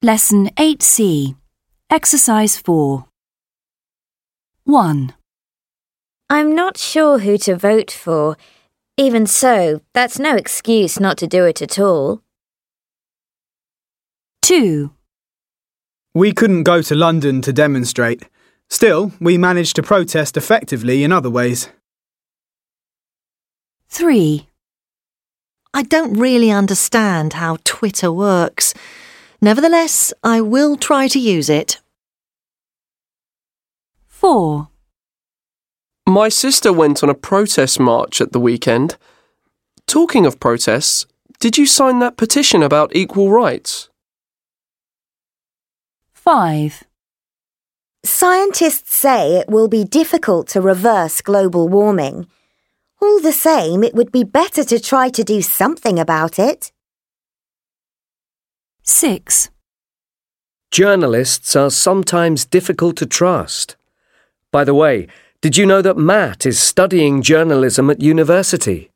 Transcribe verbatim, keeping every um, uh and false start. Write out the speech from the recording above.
Lesson eight C. Exercise four. one. I'm not sure who to vote for. Even so, that's no excuse not to do it at all. two. We couldn't go to London to demonstrate. Still, we managed to protest effectively in other ways. three. I don't really understand how Twitter works. Nevertheless, I will try to use it. four. My sister went on a protest march at the weekend. Talking of protests, did you sign that petition about equal rights? five. Scientists say it will be difficult to reverse global warming. All the same, it would be better to try to do something about it. six. Journalists are sometimes difficult to trust. By the way, did you know that Matt is studying journalism at university?